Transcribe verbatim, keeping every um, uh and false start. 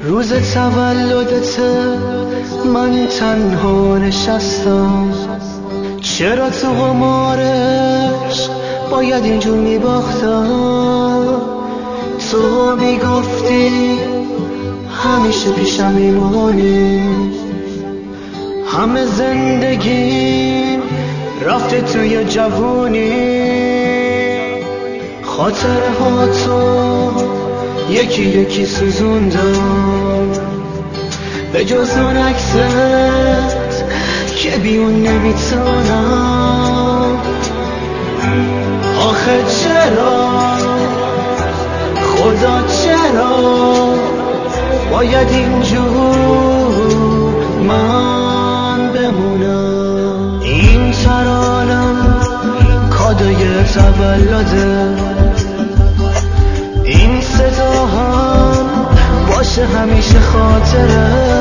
روز تولدت من تنها نشستم، چرا تو قمارش باید اینجور میباختم؟ تو میگفتی همیشه پیشم میمونی، همه زندگیم رفته توی جوونی، خاطره ها تو یکی یکی سوزوندم، به جز اون عکست که بیون نمیتونم. آخه چرا خدا چرا باید اینجور من بمونم؟ این ترانم کادوی تولده، این صدا هم باشه همیشه خاطره.